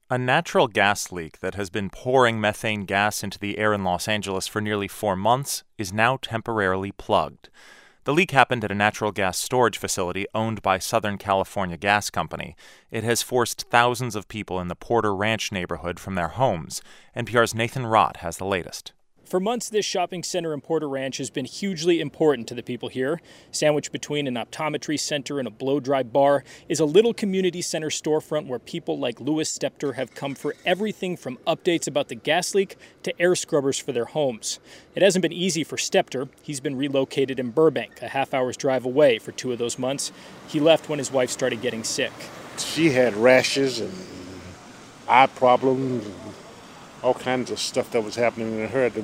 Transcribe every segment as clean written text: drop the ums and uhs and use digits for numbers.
A natural gas leak that has been pouring methane gas into the air in Los Angeles for nearly 4 months is now temporarily plugged. The leak happened at a natural gas storage facility owned by Southern California Gas Company. It has forced thousands of people in the Porter Ranch neighborhood from their homes. NPR's Nathan Rott has the latest. For months, this shopping center in Porter Ranch has been hugely important to the people here. Sandwiched between an optometry center and a blow-dry bar is a little community center storefront where people like Louis Stepter have come for everything from updates about the gas leak to air scrubbers for their homes. It hasn't been easy for Stepter. He's been relocated in Burbank, a half-hour's drive away for 2 of those months. He left when his wife started getting sick. She had rashes and eye problems and all kinds of stuff that was happening in her that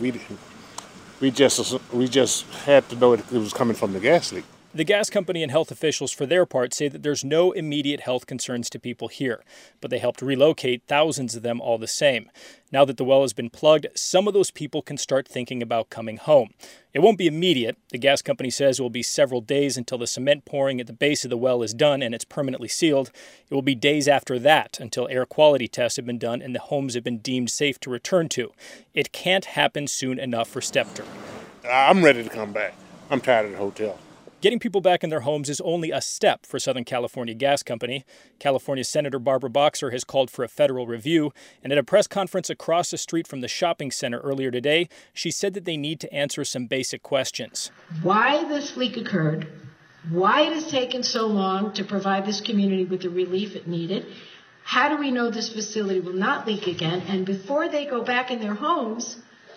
we just had to know it was coming from the gas leak. The gas company and health officials, for their part, say that there's no immediate health concerns to people here, but they helped relocate thousands of them all the same. Now that the well has been plugged, some of those people can start thinking about coming home. It won't be immediate. The gas company says it will be several days until the cement pouring at the base of the well is done and it's permanently sealed. It will be days after that until air quality tests have been done and the homes have been deemed safe to return to. It can't happen soon enough for Stepter. I'm ready to come back. I'm tired of the hotel. Getting people back in their homes is only a step for Southern California Gas Company. California Senator Barbara Boxer has called for a federal review, and at a press conference across the street from the shopping center earlier today, she said that they need to answer some basic questions. Why this leak occurred, why it has taken so long to provide this community with the relief it needed, how do we know this facility will not leak again, and before they go back in their homes,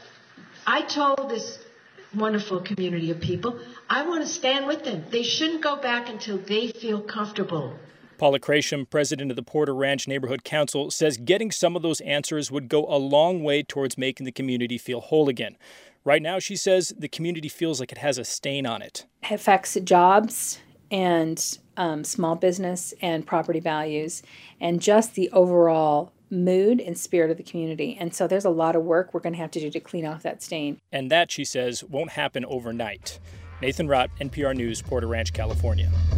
I told this wonderful community of people, I want to stand with them. They shouldn't go back until they feel comfortable. Paula Crasham, president of the Porter Ranch Neighborhood Council, says getting some of those answers would go a long way towards making the community feel whole again. Right now, she says, the community feels like it has a stain on it. It affects jobs and small business and property values and just the overall mood and spirit of the community. And so there's a lot of work we're going to have to do to clean off that stain. And that, she says, won't happen overnight. Nathan Rott, NPR News, Porter Ranch, California.